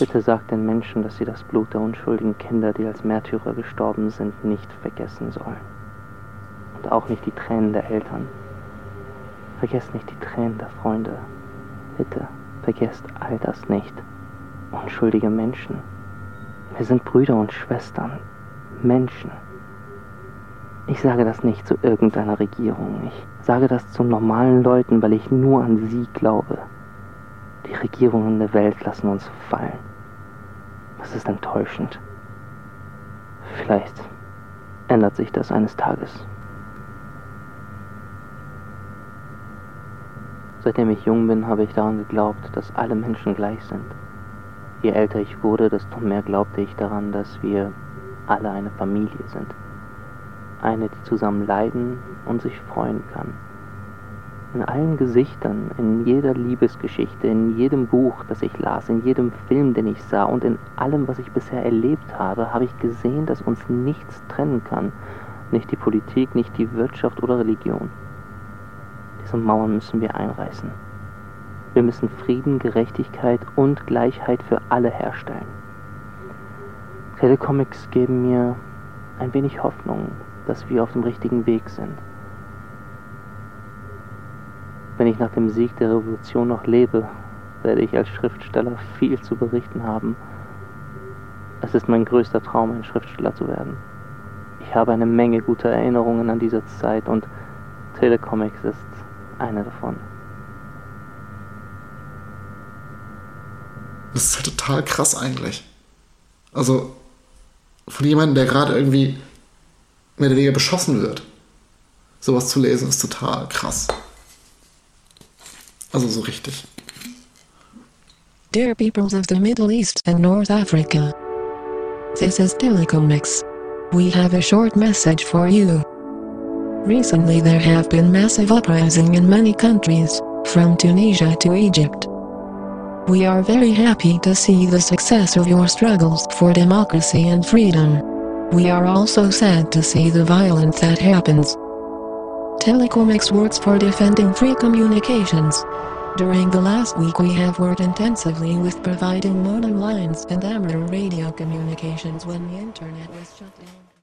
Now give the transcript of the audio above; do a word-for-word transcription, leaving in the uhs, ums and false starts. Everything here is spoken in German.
Bitte sagt den Menschen, dass sie das Blut der unschuldigen Kinder, die als Märtyrer gestorben sind, nicht vergessen sollen. Und auch nicht die Tränen der Eltern. Vergesst nicht die Tränen der Freunde. Bitte, vergesst all das nicht. Unschuldige Menschen. Wir sind Brüder und Schwestern. Menschen. Ich sage das nicht zu irgendeiner Regierung. Ich sage das zu normalen Leuten, weil ich nur an sie glaube. Die Regierungen der Welt lassen uns fallen. Das ist enttäuschend. Vielleicht ändert sich das eines Tages. Seitdem ich jung bin, habe ich daran geglaubt, dass alle Menschen gleich sind. Je älter ich wurde, desto mehr glaubte ich daran, dass wir alle eine Familie sind. Eine, die zusammen leiden und sich freuen kann. In allen Gesichtern, in jeder Liebesgeschichte, in jedem Buch, das ich las, in jedem Film, den ich sah und in allem, was ich bisher erlebt habe, habe ich gesehen, dass uns nichts trennen kann. Nicht die Politik, nicht die Wirtschaft oder Religion. Diese Mauern müssen wir einreißen. Wir müssen Frieden, Gerechtigkeit und Gleichheit für alle herstellen. Telecomics geben mir ein wenig Hoffnung, dass wir auf dem richtigen Weg sind. Wenn ich nach dem Sieg der Revolution noch lebe, werde ich als Schriftsteller viel zu berichten haben. Es ist mein größter Traum, ein Schriftsteller zu werden. Ich habe eine Menge guter Erinnerungen an diese Zeit und Telecomics ist eine davon. Das ist halt total krass eigentlich. Also von jemandem, der gerade irgendwie mehr oder weniger beschossen wird, sowas zu lesen, ist total krass. Also so richtig. Dear peoples of the Middle East and North Africa, this is Telecomics. We have a short message for you. Recently there have been massive uprising in many countries, from Tunisia to Egypt. We are very happy to see the success of your struggles for democracy and freedom. We are also sad to see the violence that happens. Telecomics works for defending free communications. During the last week we have worked intensively with providing modem lines and amateur radio communications when the internet was shut down.